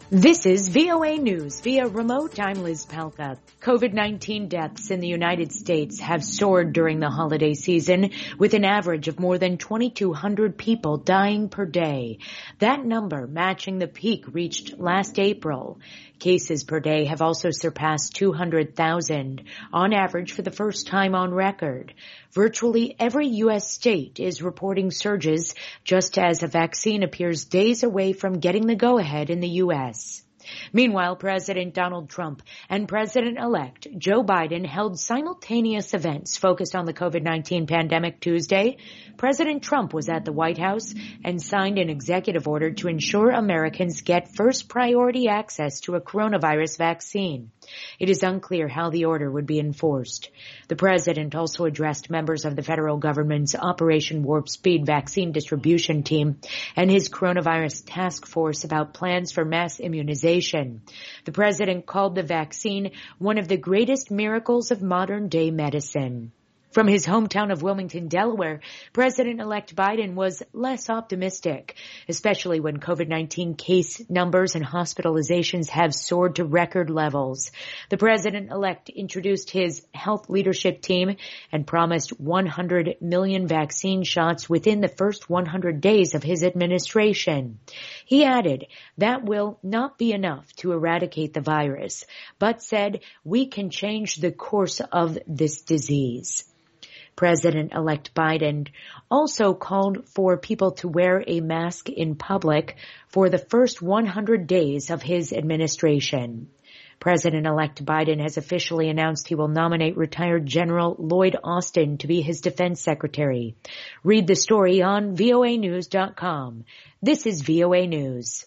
This is VOA News via remote. I'm Liz Palka. COVID-19 deaths in the United States have soared during the holiday season, with an average of more than 2,200 people dying per day. That number matching the peak reached last April. Cases per day have also surpassed 200,000, on average for the first time on record. Virtually every U.S. state is reporting surges, just as a vaccine appears days away from getting the go-ahead in the U.S. Meanwhile, President Donald Trump and President-elect Joe Biden held simultaneous events focused on the COVID-19 pandemic Tuesday. President Trump was at the White House and signed an executive order to ensure Americans get first priority access to a coronavirus vaccine. It is unclear how the order would be enforced. The president also addressed members of the federal government's Operation Warp Speed vaccine distribution team and his coronavirus task force about plans for mass immunization. The president called the vaccine one of the greatest miracles of modern-day medicine. From his hometown of Wilmington, Delaware, President-elect Biden was less optimistic, especially when COVID-19 case numbers and hospitalizations have soared to record levels. The president-elect introduced his health leadership team and promised 100 million vaccine shots within the first 100 days of his administration. He added that will not be enough to eradicate the virus, but said we can change the course of this disease. President-elect Biden also called for people to wear a mask in public for the first 100 days of his administration. President-elect Biden has officially announced he will nominate retired General Lloyd Austin to be his defense secretary. Read the story on voanews.com. This is VOA News.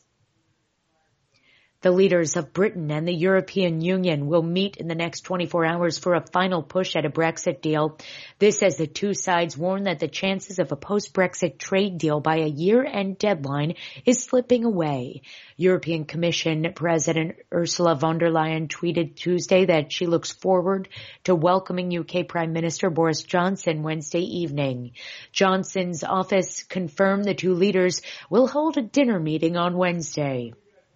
The leaders of Britain and the European Union will meet in the next 24 hours for a final push at a Brexit deal. This as the two sides warn that the chances of a post-Brexit trade deal by a year-end deadline is slipping away. European Commission President Ursula von der Leyen tweeted Tuesday that she looks forward to welcoming UK Prime Minister Boris Johnson Wednesday evening. Johnson's office confirmed the two leaders will hold a dinner meeting on Wednesday.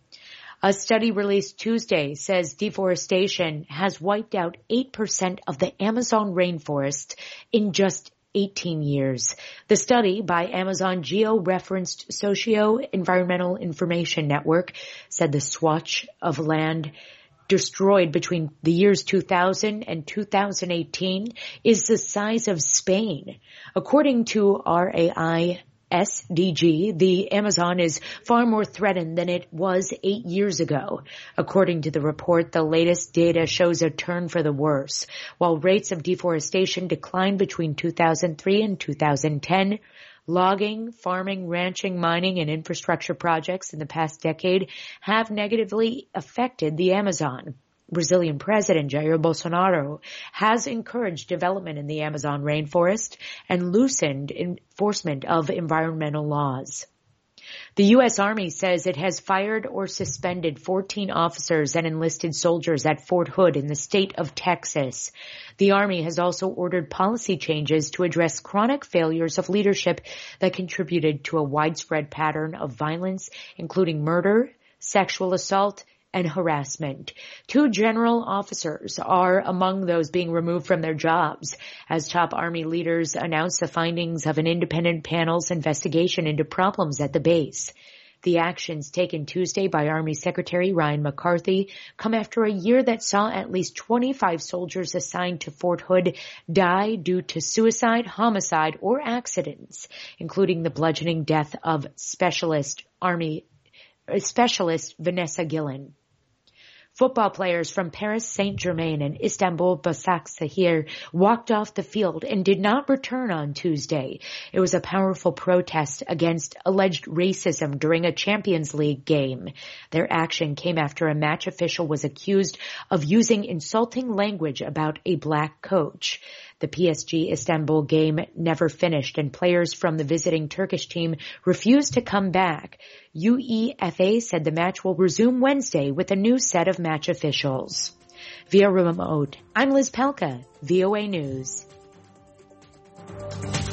A study released Tuesday says deforestation has wiped out 8% of the Amazon rainforest in just 18 years. The study by Amazon Geo-Referenced Socio-Environmental Information Network said the swatch of land destroyed between the years 2000 and 2018 is the size of Spain. According to RAI SDG, the Amazon is far more threatened than it was 8 years ago. According to the report, the latest data shows a turn for the worse. While rates of deforestation declined between 2003 and 2010, logging, farming, ranching, mining, and infrastructure projects in the past decade have negatively affected the Amazon. Brazilian President Jair Bolsonaro has encouraged development in the Amazon rainforest and loosened enforcement of environmental laws. The U.S. Army says it has fired or suspended 14 officers and enlisted soldiers at Fort Hood in the state of Texas. The Army has also ordered policy changes to address chronic failures of leadership that contributed to a widespread pattern of violence, including murder, sexual assault, and harassment. 2 general officers are among those being removed from their jobs as top Army leaders announce the findings of an independent panel's investigation into problems at the base. The actions taken Tuesday by Army Secretary Ryan McCarthy come after a year that saw at least 25 soldiers assigned to Fort Hood die due to suicide, homicide, or accidents, including the bludgeoning death of Specialist Vanessa Gillen. Football players from Paris Saint-Germain and Istanbul Başakşehir walked off the field and did not return on Tuesday. It was a powerful protest against alleged racism during a Champions League game. Their action came after a match official was accused of using insulting language about a black coach. The PSG Istanbul game never finished, and players from the visiting Turkish team refused to come back. UEFA said the match will resume Wednesday with a new set of match officials. Via remote, I'm Liz Palka, VOA News.